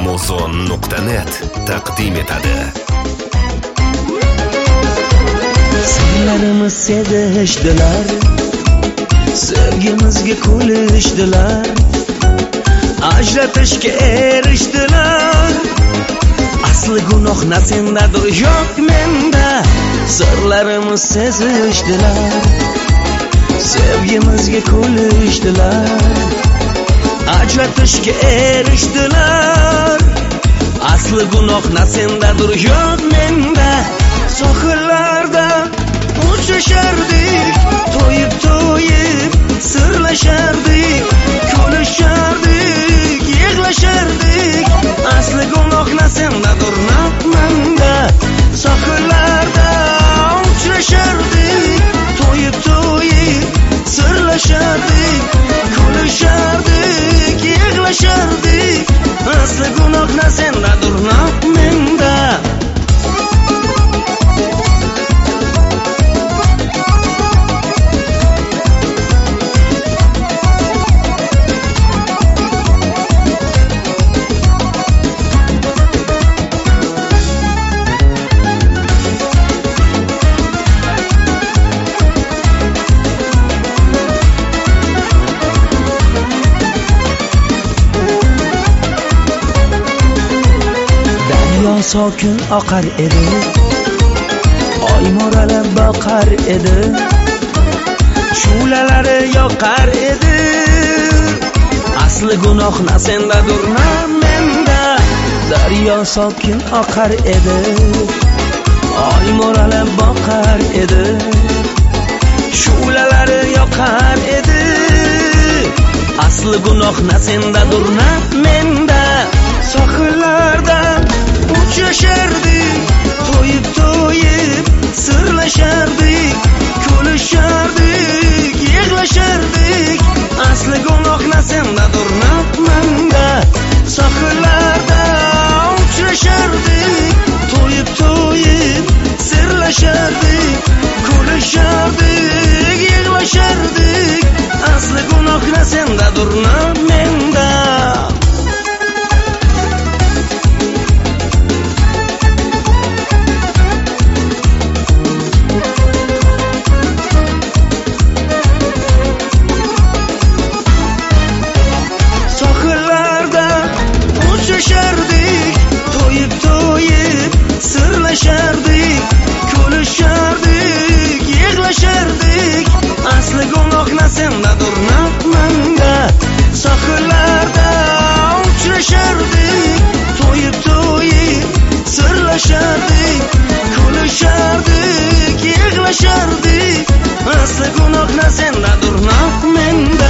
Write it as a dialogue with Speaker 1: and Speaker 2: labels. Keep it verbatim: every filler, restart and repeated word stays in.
Speaker 1: amazon nuqta net taqdim etadi.
Speaker 2: Sirlarimiz sezishdilar, sevgimizga kulishdilar, ajratishga erishdilar. Asli gunoh na sendadir, yo'q menda. Sirlarimiz sezishdilar, sevgimizga kulishdilar, ajratishga erishdilar. Asli gunoh na sendadir, yo'q menda. Sohillarda uchrashardik, to'yib to'yib sirlashardik, kulishardik, yig'lashardik. Asli gunoh na sendadir, yo'q menda. Sohillarda uchrashardik, to'yib to'yib sirlashardik, kulishardik, yig'lashardik. Asli gunoh na sendadir, yo'q menda. Sokin oqar edi, oy moralab boqar edi, shulalari yoqar edi. Asli gunoh na sendadir, na menda. Daryo sokin oqar edi, oy moralab boqar edi, shulalari yoqar edi. Asli gunoh na sendadir, na menda. Sohillarda uchrashardik, to'yib to'yib sirlashardik, kulishardik, yig'lashardik. Asli gunoh na sendadir, yo'q menda. Sohillarda uchrashardik, to'yib to'yib sirlashardik, kulishardik, yig'lashardik. Asli gunoh na sendadir, yo'q menda. Uchrashardik, to'yib to'yib sirlashardik, kulishardik, yig'lashardik. Asli gunoh na sendadir, yo'q menda. Sohillarda uchrashardik, to'yib to'yib sirlashardik, kulishardik, yig'lashardik. Asli gunoh na sendadir, yo'q menda.